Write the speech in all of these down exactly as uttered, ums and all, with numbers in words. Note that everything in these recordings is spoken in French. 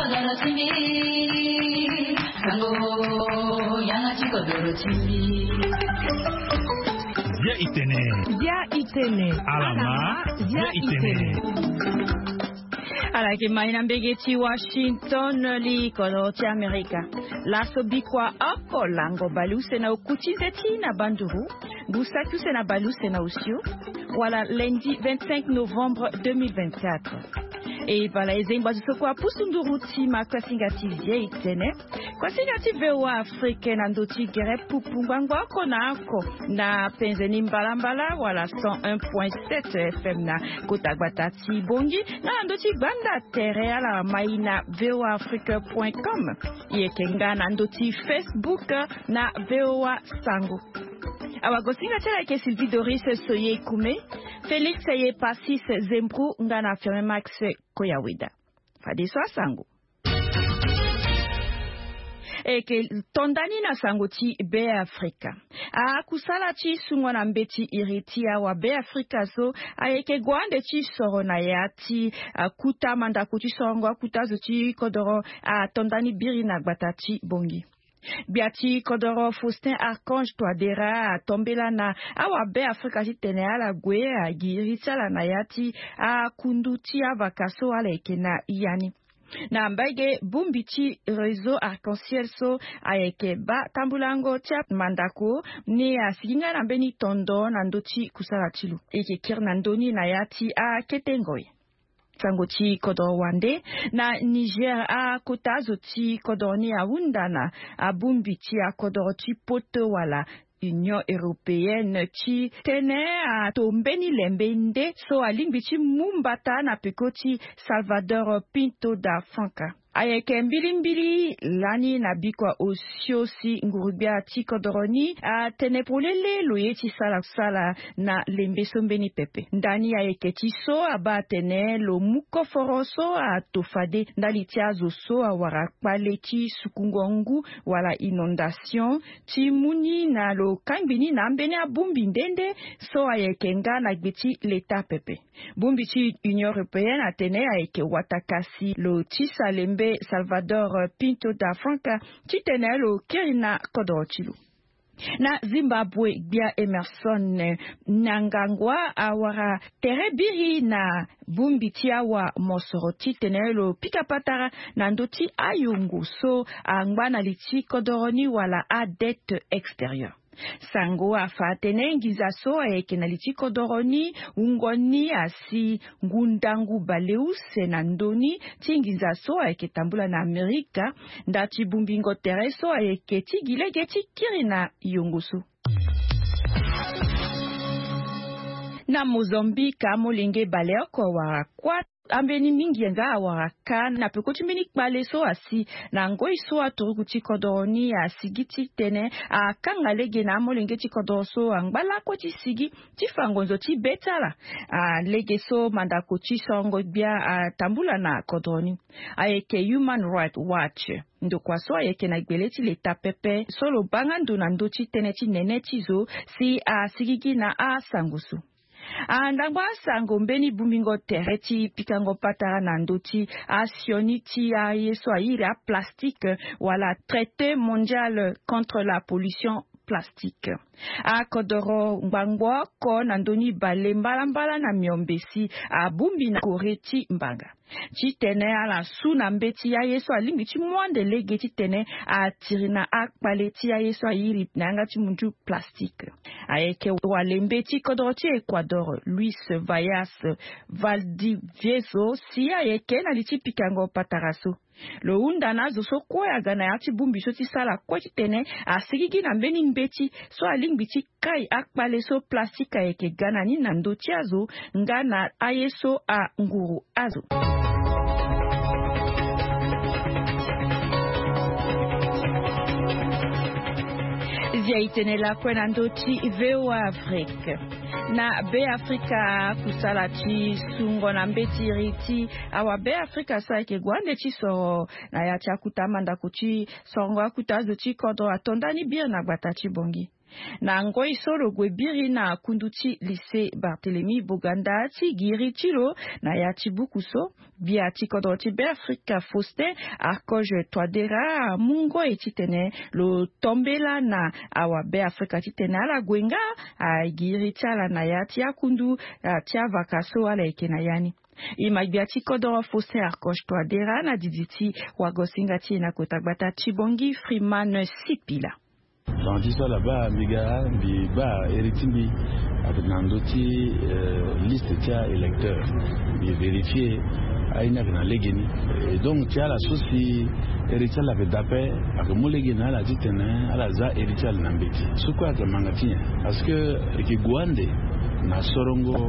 kodoro chimbi sango yana chi kodoro chimbi Dia itene Dia itene Alama Dia itene Alake maina mbegeti Washington li kodoti Amerika la sobikwa ako lango baluse na ukutizeti na banduru busakuse na baluse na usio wala lundi vingt-cinq novembre deux mille vingt-quatre. Et voilà, ezemba zisokwa pusunduruti makasingati vye itene kwasingati vewa Afrika na ndoti gere pupungwangwa kona ako na penzeni mbalambala wala cent un point sept F M na kotagbatati bongi na ndoti banda tere ala maina vewa africa point com yekenga na ndoti Facebook na vewa sango awagosinga tela ke Sylvie Doris Soye Kume Félix Ye Passis Zembru ngana firme Max Koyawida fadiso sango eke tondani na sangoti be Afrika a kusala chi sungo na mbeti iritia wa be Afrika so ayeke gwande chi soro na yati kuta manda kuti songo kuta zuti kodoro a tondani biri na gbatati bongi Biati Kodoro Faustin Archange Toadera tombela na awa be Afrika titene ala gwe a girita la nayati a kunduti avakaso ala ekena iyani na mbage bumbiti réseau arc-en-ciel so ayeke ba tambulango tia mandako ni asiginga na mbeni tondo na ndoti kusala tilu eke kirna ndoni na yati a ketengoy Sangoti Kodoro Wande na Niger a kotazo ti Kodorni a Wundana a Bumbiti a Kodoro ti poto wala Union Européenne ti tene a tombeni lembende so a lingbichi mumbata na pekoti Salvador Pinto da Franca. Ayeke mbilimbili lani na bikwa osiosi ngurubia ti Kodoroni a tene polele loye ti sala sala na lembeso mbeni pepe. Ndani ayeke ti so aba tene lo muko foroso a tofade ndali ti azo so a wara kpale ti sukungongu wala inondation ti muni na lo kangbini na mbeni a bumbi ndende so ayeke nga na gbeti leta pepe. Bumbi ti Union Européenne a tene ayeke watakasi lo ti salembe Salvador Pinto da Franca titenelo kirina kodorochilu. Na Zimbabwe bia Emerson Nangangwa awara terebiri na bumbiti awa mosoro titenelo pikapatara na ndoti ayungu so angwana liti kodoroni wala a dette extérieure. Sango afatene ngiza so eke na liti kodoroni ungoni asi ngundangu baleuse na ndoni tingiza so eke tambula na Amerika ndati bumbingo tereso eke tigilege tikirina yungusu. Na Mozambique amolinge baleoko wara kwa ambeni mingi nga waraka na pekoti mini kpale so asi na ngoi so aturuku ti kodoroni asigiti tene a kangalege na amolenge ti kodoro so angbala ko ti sigi ti fangonzo ti betala a lege so mandako ti songo bia a tambula na kodoroni ayeke Human Rights Watch ndokwa so ayeke na gbele ti leta pepe solo bangandu na ndo ti tene ti nene ti zo si a sigigi na a sangusu. Andangwa sango mbeni bumingo tereti pikango patara na ndoti asioni ti a yeso ayiri a plastique wala traité mondial contre la pollution plastique. A kodoro mbangwa ko na ndoni bale mbala mbala na miombesi a bumbi na koreti mbanga. Ti tene ala su na mbeti ya yeso alimbi ti mwande lege ti tene a tirina a kpale ti ya yeso ayiri nanga ti mundu plastique. Ayeke walembe ti kodoro ti Ecuador Luis Vallas Valdivieso si ayeke na liti pikango pataraso. Lo unda na zo so kwa gana ya ti bumbi so ti sala kwa ti tene a sigigi na mbeni mbeti so alingbi ti kai akpale so plastique ayeke gana ni na ndo ti azo ngana ayeso a nguru azo. Zia itenela kwena ndoti vewa Afrika. Na be Afrika kusala ti sungo na mbeti riti awa be Afrika sa ke gwande ti so na ya cha kutamanda kuti songo akutazo ti kodo atondani bir na gbata ti bongi. na ngoi solo gwebiri na kunduchi lycée Barthélemy Boganda ti giri tilo na ya tibukuso bia tikodo ti Beafrika Faustin Archange Touadéra mungo etitene lo tombela na awa Beafrika titene ala gwenga a giri tiala na ya ti akundu ti avakaso ala ekena yani imagibia tikodo Faustin Archange Touadéra na diditi wagosinga ti na kotagbata Tibongi Freeman Sipila. Quand tu sois là-bas, Miga, Biba, Eritimbi, avec Nandoti, liste tia électeurs, et vérifier, Aïna na Legeni. Et donc, tu as la chose si Eritia l'avait tapé, avec Molegena, la Titena, à la Za Eritia Nambeti. C'est quoi que Mangatien? Parce que, qui Guande, na Sorongo,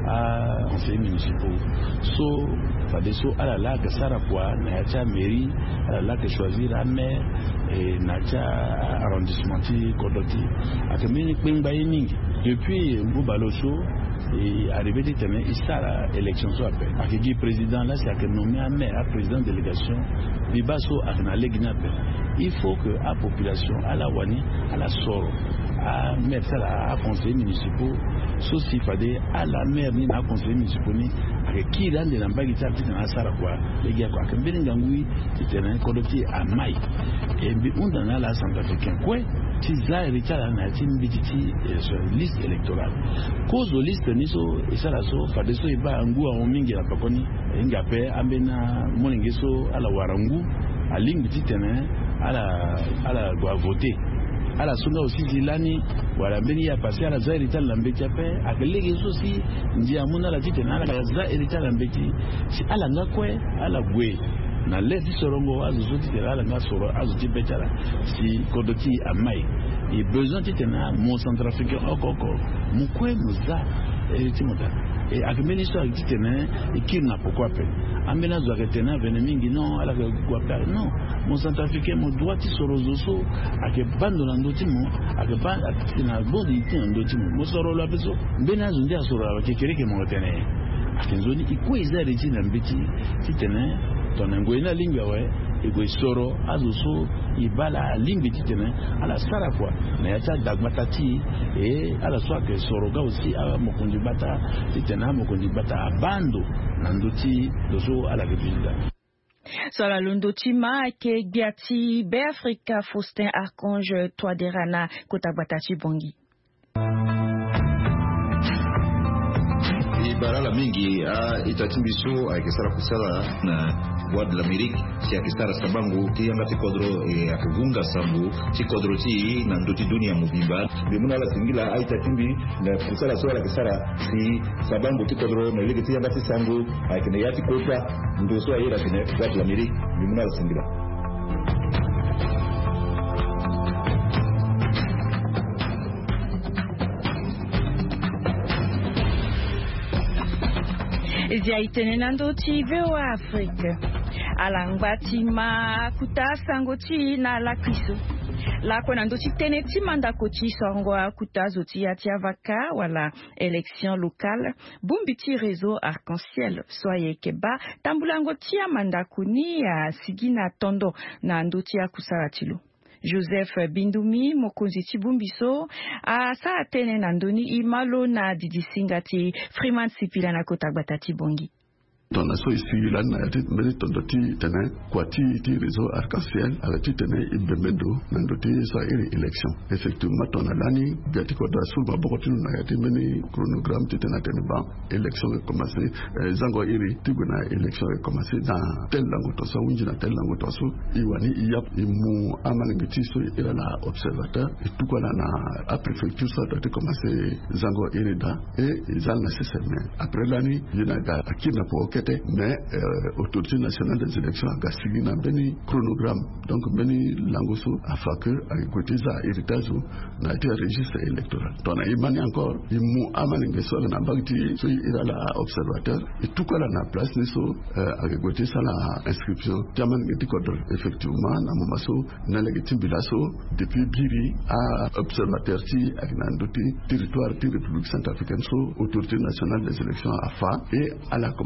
à conseil municipaux, so, Fadeso, à la lac Sarapua, na Yacha mairie, à la lac choisir la maire, et Nacha arrondissement Kodoti akemeni kpengba yiningi depuis Mbubaloso et arrivé de terrain il sera élection soit appel akegi président là c'est à nommé un maire à président délégation bibaso akna legina appel il faut que la population à la wani à la soro à maire ça à conseil municipaux ceci fade à la maire ni na conseil municipaux ni avec qui dans de l'ambagi ça petit na sara quoi les gars quoi kembeni ngangui terrain Kodoti à mai et bi undana la centrafricain quoi ti za richala na ti mbiti sur liste électorale cause de liste niso isala so fadeso iba ngu a mingi la pakoni ngape ambena moningeso ala warangu alingi titene ala ala doit voter ala songa aussi zilani wala mbeni ya passer ala za richala la mbeti ape akelege so si ndia mona la titene ala za richala la mbeti si ala ngakwe ala gwe na lezi sorongo azu zoti ala nga soro azu tibetala si Kodoti amai et besoin titena mon centrafricain okoko mukwe muza et timota et akmeni so titena et qui n'a pourquoi pe amena zo aketena venemingi non ala quoi faire non mon centrafricain mo droit ti soro zoso ake bando na ndoti mo ake ba na bodi ti ndoti mo mo soro la beso bena zo ndia soro la kekereke mo tene akenzoni ikweza regina mbiti titena tonangoina lingwa we ego soro azuso ibala limbi titene ala sara kwa na yacha dagmatati e ala swa ke soro ga aussi a mokonji bata titena mokonji bata abando na ndoti doso ala kepinda Sola Lundoti ma ke biati Beafrika Faustin Archange Touadéra na kotagbata Tibongi. Barala mingi a itatimbiso a kisara kusala na Voix de l'Amérique si a kisara sabangu ti anga tikodro e akuvunga sambu tikodro ti na ndoti dunia mubimba bimuna la singila a itatimbi na kusala so la kisara si sabangu tikodro na ligi ti anga ti sambu a kine yati kota ndo so ayira kine Voix de l'Amérique bimuna la singila. Zia itenenando ti veo Afrique. Alangbati ma kuta sangoti na la kwiso. La konando ti tene ti mandako ti songo kuta zoti ya ti avaka wala élection locale. Bumbi ti réseau arc-en-ciel. Soye keba tambulango ti mandako ni a sigina tondo na ndoti ya kusaratilo. Joseph Bindumi mokonzi Tibumbiso a sa atene nandoni imalo na didisinga ti Freeman Sipila na kotagbata Tibongi. Tona so ici là na yati meri tondo ti tene kwa ti ti réseau arc-en-ciel ala ti tene ibemendo nando ti sa iri élection effectivement tona lani biati ko da sulba bokoti na yati meni chronogramme ti tene tene ba élection est commencé zango iri ti guna élection est commencé dans tel lango to so winji na tel lango to so iwani iyap imu amana ngiti so ira na observateur et tout quoi na a préfecture ça doit commencer zango iri da et zal nécessairement après lani yina ga akina po mais euh, autorité nationale des élections a gaspillé un béni chronogramme donc béni langoso a fait que à côté ça héritage n'a été registre électoral donc il manie encore il mou amani so na bagti so il a la observateur et tout quoi là na place ni so à côté ça la inscription jaman ngeti kodol effectivement na momaso na legiti bilaso depuis biri à observateur ti ak na ndoti territoire de République centrafricaine so autorité nationale des élections a fait et à la commencé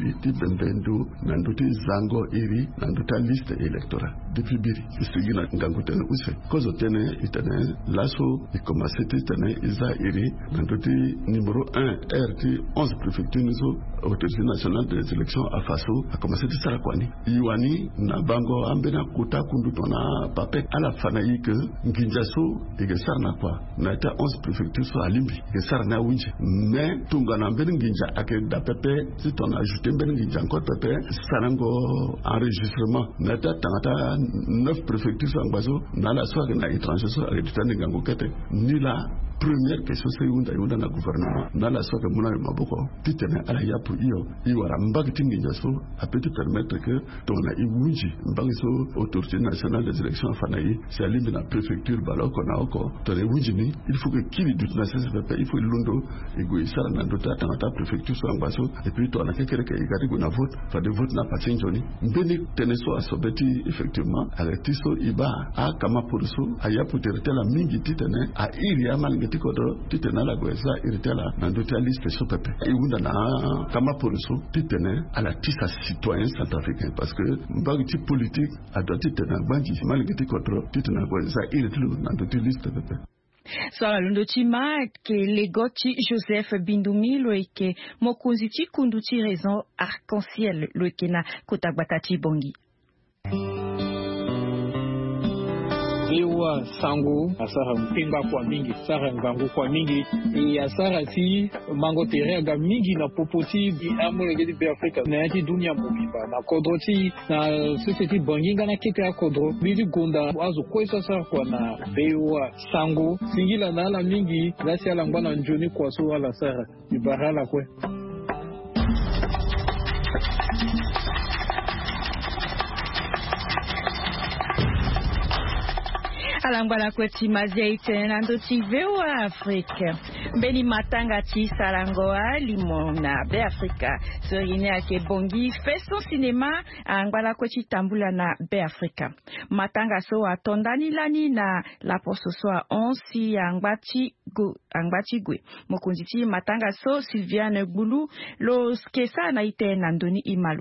iri ti bembendo nanduti zango iri nanduta liste électorale depuis biri isigina ngangutene use kozo tene itene laso ikomasete tene iza iri nanduti numéro un R T onze préfecture nizo autorité nationale des élections à Faso a commencé de Sarakwani iwani na bango ambena kuta kundu tona pape ala fanayi que nginjaso ege sarna kwa na ta onze préfecture so alimbi ege sarna winje mais tungana mbeni nginja ake da pepe si ton ajouté mbeni nginja encore pepe sarango enregistrement na ta tangata neuf préfectures so angbazo na la soirée na étranger so ake tutani ngango kete ni la première question c'est yunda yunda na gouvernement na la soirée muna maboko titene ala yapu iyo iwara mbagi tinginja so a peut te permettre que ton na iwunji mbagi so autorité nationale des élections fanayi c'est alimbi na préfecture baloko na oko ton iwunji ni il faut que kili dut na sese pepe il faut lundo ego isara na ndota tangata préfecture so angbaso et puis ton na kekere ke igari go na vote fa de vote na passing joni mbeni tene so asobeti effectivement arrêté so iba a kama pour so ayapu teretela mingi titene a iri amal tikodo titena la goeza iritela na ndota liste so pepe iwunda na kama poroso titene ala tisa citoyen centrafricain parce que mbagiti politique ado titena banji malgré tikodo titena goeza iritelu na ndota liste pepe swala lundo chima ke legoti Joseph Bindumi loike mokunzi chi kunduti raison arc-en-ciel loike na kotabatati bongi Ewa sango asara mpemba kwa mingi sara ngangu kwa mingi e asara si mango terega mingi na popoti bi amolege di Afrika na yati dunia mobimba na kodroti na society banginga na kete ya kodro bili gonda azo kwesa sara kwa na bewa sango singila na ala mingi lasi ala ngwana njoni kwa so wala sara ibarala kwe alangwala kweti mazia itena ndo tivewa Afrika beni matanga ti sarangoa limona be Afrika sorine ake bongi fait son cinéma angwala kweti tambula na be Afrika matanga so atondani lani na la poso so onsi angbati go angbati gwe mokunjiti matanga so Sylviane Gbulu lo skesa na itena ndoni imalu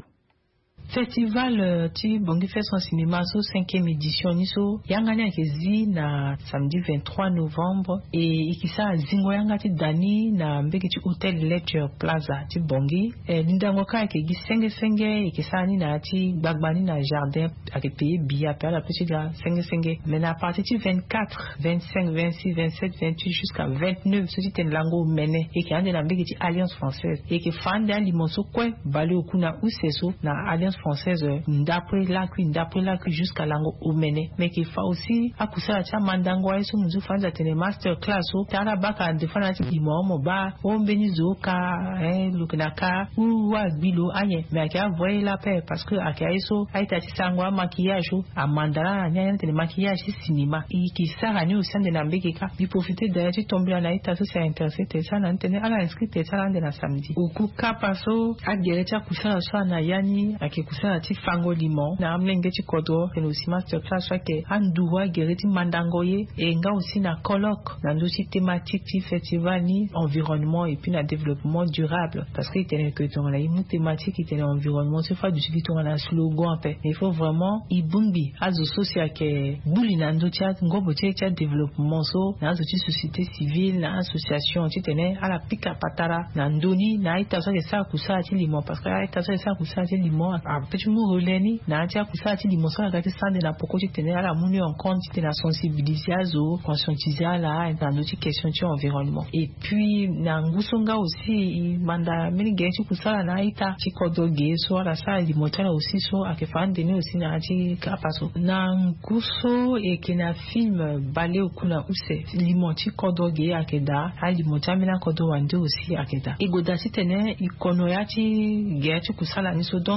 Festival uh, ti bongi fait son cinéma so cinquième édition niso yangani akezi na samedi vingt-trois novembre et ikisa zingo yanga ti dani na mbeki ti Hotel Lecture Plaza ti bongi e lindango ka akegi senge senge ikisa ni na ti gbagbani na jardin ake paye billet per la petite la senge senge mais na partir ti vingt-quatre, vingt-cinq, vingt-six, vingt-sept, vingt-huit jusqu'à vingt-neuf so ti ten lango mene e ke ande na mbeki ti Alliance Française e ke fande limonso kwe bale okuna useso na Alliance française d'après la cuine d'après la cuine jusqu'à lango omene mais qu'il faut aussi akusala cha mandango aiso muzu fanza tene master class o tara baka defana ti imo ba o benizo ka eh lukinaka ou wa bilo anye mais qui a voyé la paix parce que aka aiso aita ti sangwa maquillage o amandara nya tene maquillage cinéma et qui sara ni au sein de nambeke ka di profiter de ti tomber na ita so c'est intéressé te ça na tene ala inscrit te ça na samedi o ku ka paso a gereta kusala so na yani ake kusala ti fango limon na amlenge ti kodo et aussi master class que anduwa gereti mandangoye et nga aussi na colloque na dossier thématique ti festival ni environnement et puis na développement durable parce que il que ton la une thématique qui était environnement c'est fois du suivi ton la slogan pe il faut vraiment ibumbi azo social que buli na ndo tia ngobo tia tia développement so na azo ti société civile na association ti tene ala pika patara na ndoni na ita so que ça kusa ti limon parce que ita so que ça kusa ti limon a petit mot releni na tia kusa ti limon so ga ti sande na poko ti tene ala muni en compte ti na sensibiliser azo conscientiser ala na ndo ti question ti environnement et puis na ngusonga aussi manda mini ge ti kusa na ita ti kodo ge so ala sa limon tala aussi so akefande ni aussi na ti kapaso na nguso e kena film bale okuna use limon ti kodo ge akeda a limon tamina kodo wande aussi akeda igoda ti tene ikono ya ti ge ti kusala ni so donc isa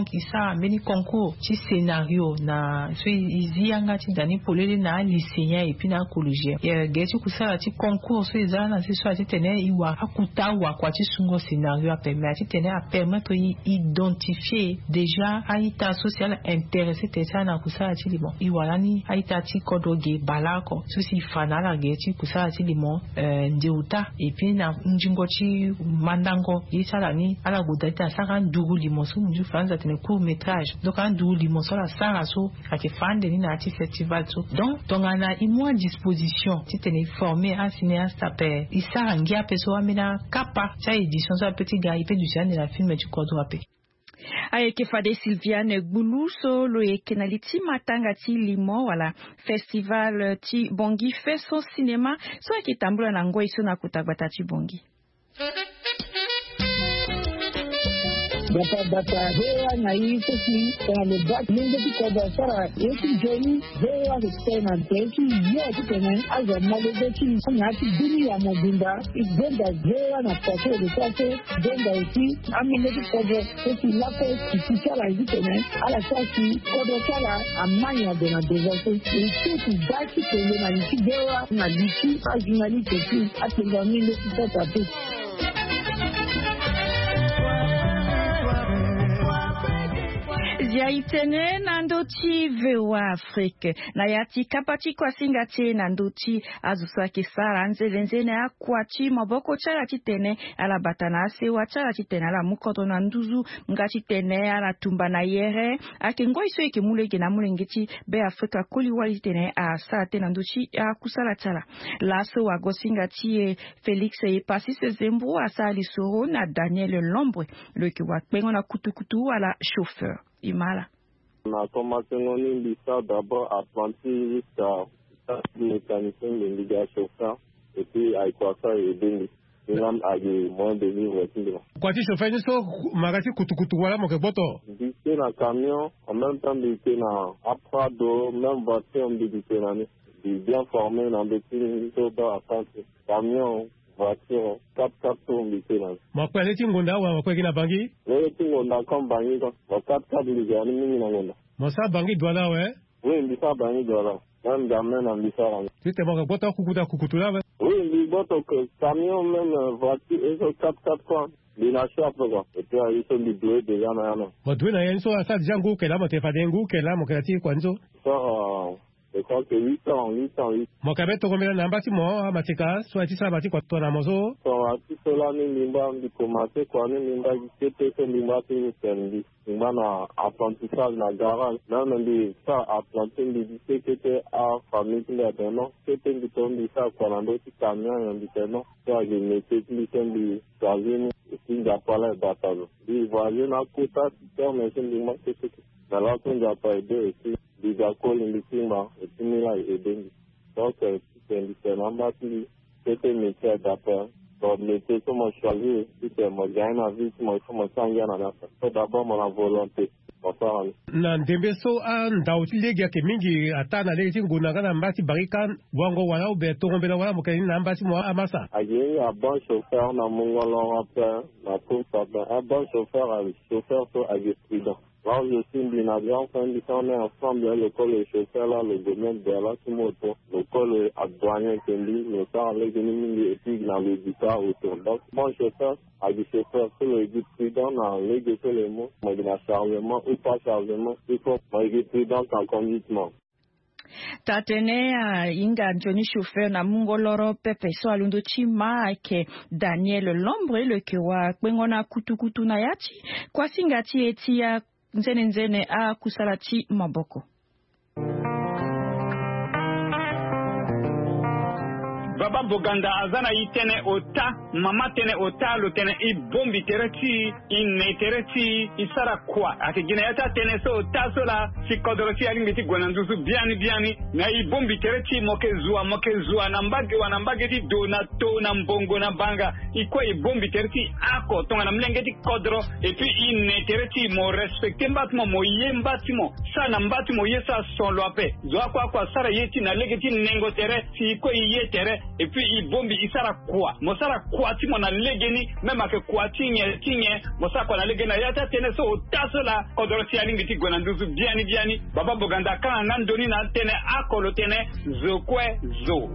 sa meni concours ti scénario na so izi anga ti dani polele na lycéen et puis na collégien e geti kusala ti concours so izana si so ti tene iwa akuta wa kwa ti sungo scénario a permettre ti tene a permettre i identifier déjà aita social intéressé te sana kusala ti limon iwa ni aita ti kodoge balako so si fanala geti kusala ti limon euh, ndeuta et puis na njingo ti mandango isala ni ala godata saka ndugu limon so nju franza tene court métrage donc an ndugu limon so la sara so ake fande ni na ti festival so donc tongana i mo disposition ti tene formé un cinéaste ape isara ngia pe so amena kapa cha édition so petit gars ipe du genre de la film du kodo ape ayeke fade Sylviane Gbuluso lo yeke na li ti matanga ti limon wala festival ti bongi fait son cinéma so ayeke tambula na ngoi so na kutagbata ti bongi Data data hewa na hii sisi kwa lebaki mingi tuko basara yeki jeli hewa kutena teki yote tena aza malebeki nyati dini ya mobimba igenda hewa na pase de pase genda uti amine tuko sisi lapo kisichala hizi tena ala sasi kodo sala amanya de na devote iti baki tele na liki hewa na liki ajinali teki atenga mingi tuko tape Yaitene nandochi vewa Afrique na yati kapati kwa singati nandochi azuswa kisara nzelenzene akwati maboko chala titene ala batana se wachala titene ala mukoto na nduzu ngati tene ala tumba na yere akengo iso eke mulege na mulengeti be Afrika kuli wali tene a sate nandochi akusala chala laso wago singati e Felix e pasi se zembu asali soro na Daniel Lombre le kiwa kwengo na kutukutu ala chauffeur Imala. On a commencé mon lycée d'abord à planter jusqu'à mécanicien de Liga chauffeur et puis à quoi ça et bien Milan a eu moins de vivre aussi. Quoi tu chauffeur ni so magasi kutukutu wala mo ke boto. J'étais dans camion en même temps j'étais dans Aprado même voiture j'étais dans bien formé dans des petits chauffeurs à planter camion voiture quatre quatre tours j'étais dans. Ma kwa leti ngonda wa kwa kina bangi? Leti ngonda comme bangi ko quatre quatre j'étais dans mingi na ngonda. Mo sa bangi dola we? Oui, ndisa bangi dola. Même jamais dans ndisa rangi. Tu te mo ke boto kukuta kukutula we? Oui, les bottes que camion, même voiture, ils sont quatre quatre fois. Les lâchés après quoi. Et puis, ils sont libérés déjà dans la main. Bon, tu n'as rien sur ça, déjà, goût, qu'elle a, mon téléphone, goût, qu'elle a, mon créatif, quoi, nous. Ça, je crois que huit ans, huit ans, huit. Mon cabet, tu remets un bâtiment, à Matika, soit tu sais, bâti, quoi, toi, la mozo. Soit tu sais, là, nous, limba, nous, commencer, quoi, nous, limba, qui était, c'est limba, c'est une scène, limba, na, apprentissage, na, garage. Là, on dit, ça, apprentissage, nous, dit, c'était à famille, qui l'a donné, non. C'était, nous, on dit, ça, quoi, on dit, camion, on dit, non. Ça, je mettais, nous, on dit, choisir, et puis, il a pas l'air d'attendre. Il voyait, na, kouta, tu sais, mais c'est, limba, c'est, c'est, dans la fin, il a pas aidé, et puis, il a collé, il a et puis, il a aidé. Donc, c'est un bâti, c'était métier d'après. Donc, métier, comme on choisit, c'était mon gain à vie, moi, il faut me changer en affaire. C'est d'abord mon volonté. Na ndembe so an dauti legi yake mingi atana legi nguna kana mbati barikan wango wala ube tongombe wala mokani na mbati mo amasa. Aye, un bon chauffeur na mongolo après, na pour ça, un bon chauffeur, un chauffeur so aye prudent. Là, je suis une avion, quand on est ensemble, l'école de chauffeur, là, le domaine de la moto, l'école à douanier, le temps, les ennemis, et puis, dans le guitare autour. Donc, bon chauffeur, à du chauffeur, sur le guide prudent, dans les guides, les mots, moi, il y a chargement ou pas chargement, il faut, moi, il est prudent en conduitement. Tatene inga Johnny chauffeur na mungoloro pepe so alundo chima ke Daniel Lombre le kiwa kwengona kutukutu na yati kwa singati etia nzene nzene a kusalati maboko. Baba Boganda azana itene ota mama tene ota lo tene i bombi tereti i ne tereti i sara kwa ati gina yata tene so ota so la si kodorosi ali ngiti gwananduzu biani biani na i bombi tereti moke zua moke zua na mbage wana mbage di do na to na mbongo na banga i kwa i bombi tereti ako tonga na mlengeti kodro et puis i ne tereti mo respecte mbatimo mo ye mbatimo sa na mbatimo ye sa son lo ape zwa kwa kwa sara yeti na legeti nengo tere si kwa i ye tere et puis i bombi isara kwa mosara kwa ti mona legeni même ake kwa tinye tinye mosara kwa na legena yata tene so tasola kodoro ti alingi ti gona nduzu biani biani baba boganda kana ngandoni na tene akolo tene zokwe zo.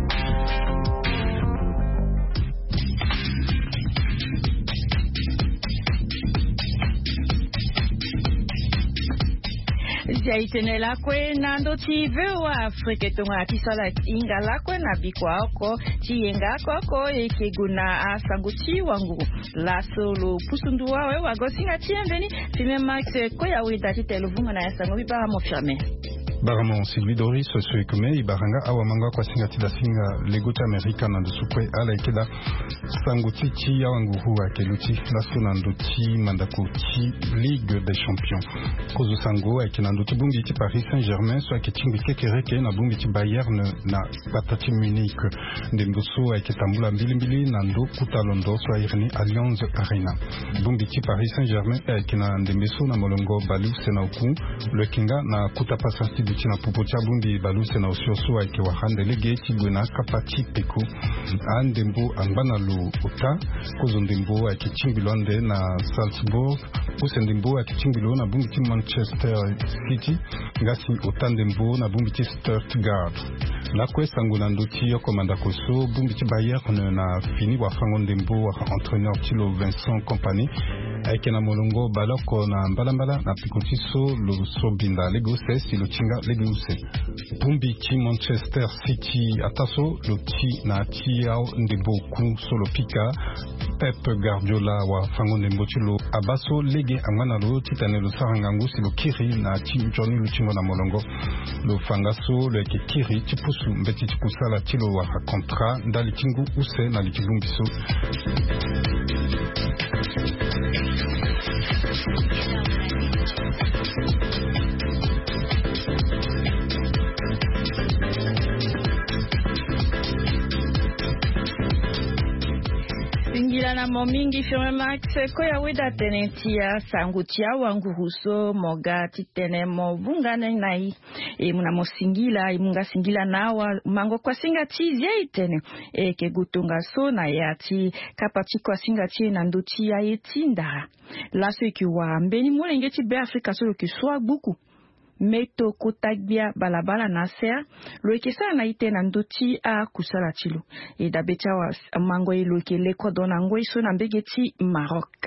Jaitene lakwe nando chive wa Afrika tunga tisala inga lakwe na bikwa oko chienga koko ekeguna asanguchi wangu la solo pusundu wawe wagosinga tienveni fime max koya wida titelo vunga na yasango bibara mofame Baramo Sylvie Doris Suekume Ibaranga Awamanga kwa singati la singa legota Amerika na dusukwe ala ikeda sanguti chi yawanguhu wa keluti la sunanduti mandakuti Ligue des Champions kozu sango akinanduti bumbi ti Paris Saint-Germain so akitimbi kekereke na bumbi ti Bayern na batati Munich ndembuso akitambula mbili mbili na ndo kutalondo so irni Allianz Arena bumbi ti Paris Saint-Germain akina ndembeso na molongo balu senauku le kinga na kutapasa na pupocha bumbi baluse na osioso ake wahande lege chigwena kapati peko andembo ambana lo ota kozo ndembo ake chimbilonde na Salzburg usendembo ake chimbilo na bumbi ti Manchester City ngasi ota ndembo na bumbi ti Stuttgart la kwesa nguna nduti yoko mandakoso bumbi ti Bayern na fini wa fango ndembo wa entraîneur Thilo Vincent Kompany ake na molongo baloko na mbalambala na pikotiso lo sobinda lego sesi lo chinga leguse bumbi ti Manchester City ataso lo ti na ti yao ndembo ku solo pika Pep Guardiola wa fango ndembo ti lo abaso lege angana lo titane lo sarangangu si lo kiri na ti joni lo chingo na molongo lo fangaso lo eke kiri ti pusu mbeti ti kusala ti lo wa kontra ndali tingu use na li ti bumbiso. Singila na momingi firme max koya weda tenetia sangutia wangu huso moga titene mo bungane nai e muna mo singila e munga singila nawa mango kwa singa tizi itene e ke gutunga so na yati kapati kwa singa ti na nduti ya etinda laso ikiwa mbeni mulenge ti be Afrika so ki swa buku meto kotagbia balabala na ser lo ekesa na ite na ndoti a kusala tilo e dabecha wa mango ilo ke leko dona ngoi so na mbegeti Maroc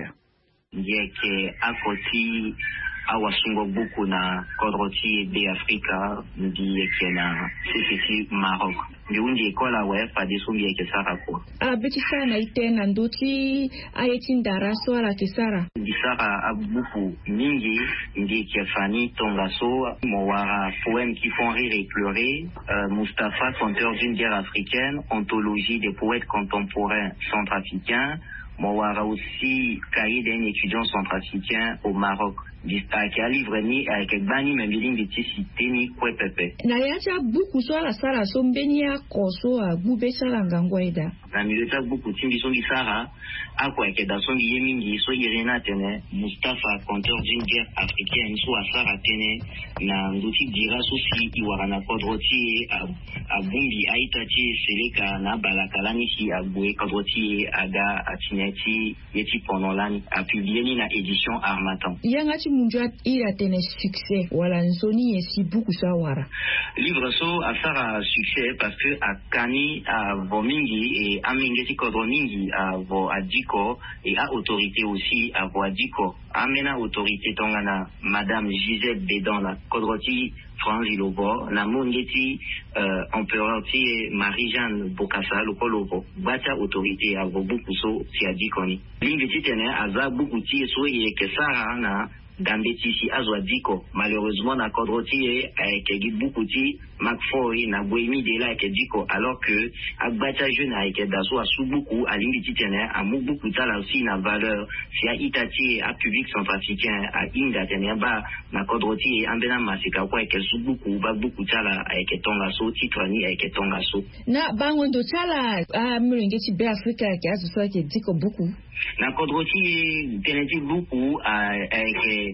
ndieke akoti awasungo buku na kodroti be Afrika ndieke na sisi Maroc ndi undi ekola we pa disumbi yake sara ko a beti sana ite na ndoti ayeti ndara so ala kesara di sara abuku mingi ndieke fani tongaso mowara poèmes qui font rire et pleurer euh, Mustapha conteur d'une guerre africaine anthologie des poètes contemporains centrafricains mowara aussi cahier d'un étudiant centrafricain au Maroc distaki livre ni avec bani membilingi tisite ni kwepepe na yacha buku so ala sara so mbeni ya koso a bube sala ngangweda na mileta buku timbi so lisara akwa ke da so yemingi so irena tene Mustafa conteur d'une guerre africaine so asara tene na nduti dira so si iwara na kodroti a bumbi aitati seleka na balakalani si abwe kodroti aga atineti yeti ponolani a publié ni na édition Harmattan yanga munjat ira tene succès wala nzoni yesi buku sawara livre so asara succès parce que a kani a vomingi et amingi ti kodroningi a vo adiko et a autorité aussi a vo adiko amena autorité tongana madame Gisèle Bédan la kodroti France Ilobo na mongeti euh, empereur ti Marie-Jeanne Bokassa lokolobo bata autorité a vo buku so si adikoni lingi ti tene aza buku ti so ye kesara na Gambeti si azwa diko malheureusement na kodroti avec beaucoup ti Macfoy na boemi de la avec diko alors que agbata jeune avec daso a sous beaucoup à limiti tene a mu beaucoup ta la aussi na valeur si a itati a public centrafricain a inga tene ba na kodroti ambena masika kwa avec sous beaucoup ba beaucoup ta la avec tonga so titrani avec tonga so na bango ndo tala a mulenge ti be Afrika ke azu so avec diko beaucoup na kodroti tene ti beaucoup avec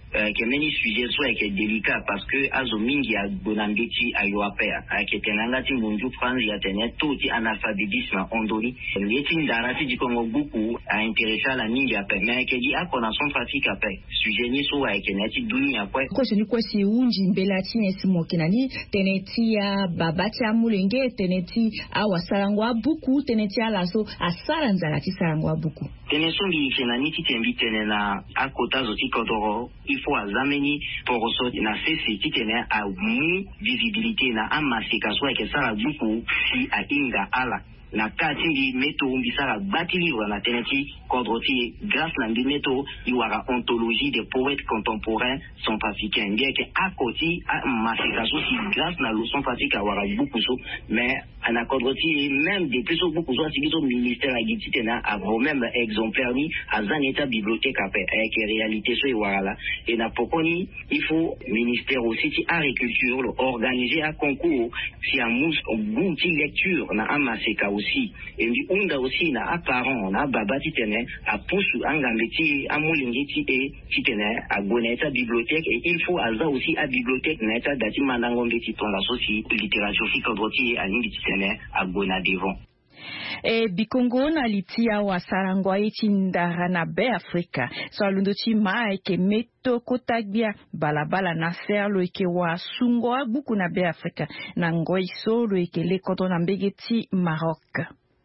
que many sujets soit que délicat parce que azo mingi a bonangeti ayoapea que tenangati mundu France ya tenet tout analphabétisme ondoni yetin darati di Congo beaucoup a intéressé la mingi a mais que dit a connaissance pratique a pe sujet ni so a que neti dunia kwa ko ni kwa si unji mbelati nesimo kinani teneti ya babati ya mulenge teneti awasarangwa beaucoup teneti ala so asaranzala ti sarangwa beaucoup tenesongi kenani ti tembi tenena akota zo ti kodoro il faut azameni poroso na sesi ti tene a mu visibilité na amasika so ke sara beaucoup si a inga ala na kati di meto mbisara bati livre na teneti kodroti grâce na ndi meto iwara ontologie des poètes contemporains centrafricains bien que à côté à masika so si grâce na leçon pratique awara beaucoup so mais ana kodroti même depuis so beaucoup so si biso ministère a giti tena avant même exemplaire ni azan état bibliothèque après avec réalité so iwara là et na pokoni il faut ministère aussi ti agriculture organiser un concours si a mous goût lecture na amasika aussi et ndi unda aussi na apparent na babati tene a pusu angambeti amulingiti et titene a goneta bibliothèque et il faut aza aussi à bibliothèque neta dati mandango mbeti ton la soci littérature fikodroti a lingi titene a gona devant e bikongo na litia wa sarangwa itindara na be Afrika so alundo chi mai ke meto kotagbia balabala na serlo ke wa sungo buku na be Afrika na ngoi solo ke le koto na mbegeti Maroc.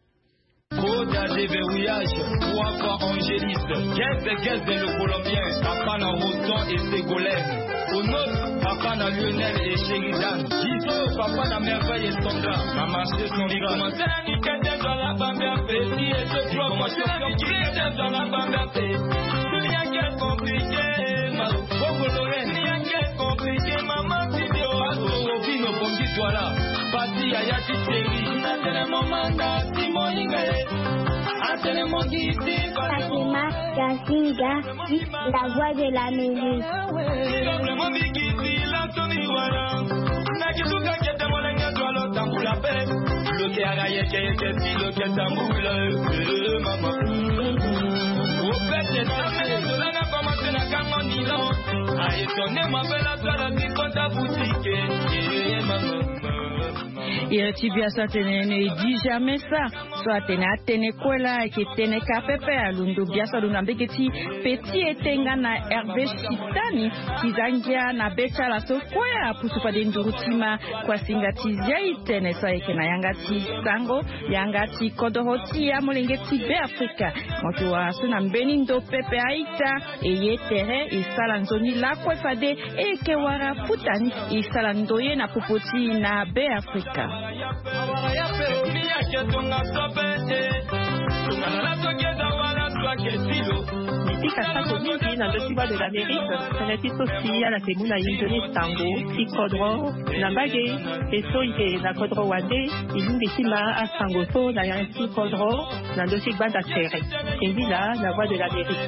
Koda de verrouillage, trois fois angéliste, guest de guest de le Colombien, papa na Roton et Ségolène, au nôtre, papa na Lionel et Sheridan, Giso, papa na Merveille et Sondra, na marché Sondra. Commencez à niquer dans la bande petit et ce flow, commencez à niquer dans la bande petit. Rien qu'est compliqué, ma Bogoloré, rien qu'est compliqué, maman, si tu as tout, Vino, Bongi, toi là, Pati, Ayati, Série, n'a tellement mandat, Simon, Ingé. Fatima Gazinga, la voix de l'Amérique. Il tibia sa tene ne di jamais ça soit tene tene kwela ke tene kapepe alundu biasa duna begeti petit etenga na Hervé Chitani kizangia na becha la sokoya pusupa de ndurutima kwa singati zai tene sa ekena yangati sango yangati kodoroti ya molengeti be Afrika moto wa suna mbeni ndo pepe aita eye tere isala nzoni la kwefade eke wara putani isala ndoye na popoti na be Afrika. Itika sako mingi na dosiba de l'Amérique, sanati sosi ala temuna yindoni tango, ikodro, nambage, eso ike na kodro wade, ilungi sima a sangoto na yansi kodro, na dosi banda tere. Indila, la voix de l'Amérique.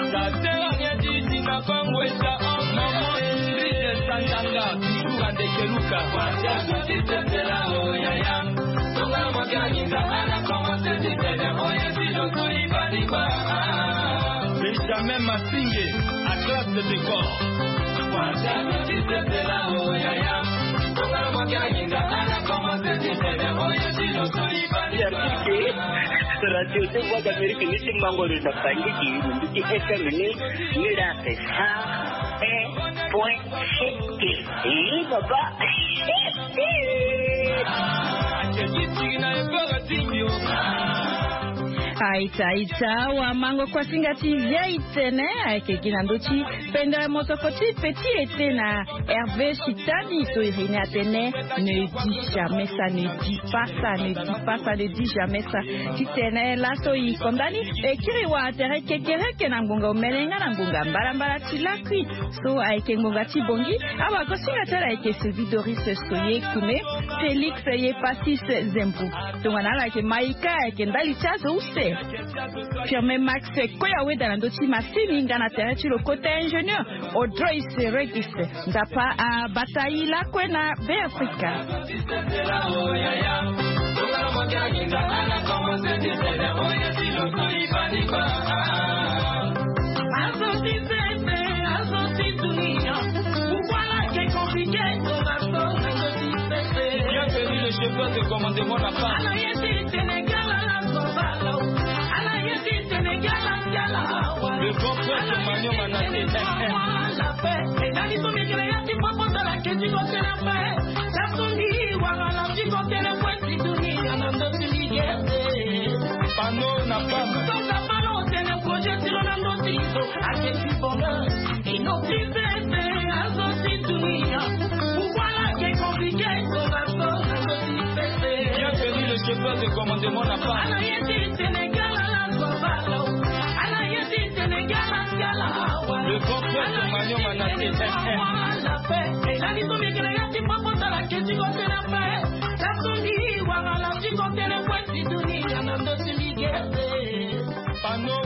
Benjamin Massingé, à classe de décor. Radio de Voix d'Amérique, ni si mango de Napangi qui dit F M ni ni la fait ça et point C et papa. Aita aita wa mango kwa singati vya itene aike kinandochi penda motokoti petit était na Hervé Chitani so irine atene ne dit jamais ça ne dit pas ça ne dit pas ça ne dit jamais ça kitene la so i kondani e kiri wa tere kekere kena ngunga umelenga na ngunga mbarambara tilakwi so aike ngunga tibongi aba ko singata aike Sylvie Doris Soye kume Félix ye Passis Zembu tongana la ke maika aike ndali chazo use Firme Max Koyawe dans la dossier Massini ngana tereti le côté ingénieur Audrey Seregis ndapa a bataille la kwena be Afrika Azo de commandement n'a pas. Le bon peuple Magnon Manassé. Pano n'a pas. Bienvenue le chef de commandement n'a pas. Le bon peuple Magnon Manassé. La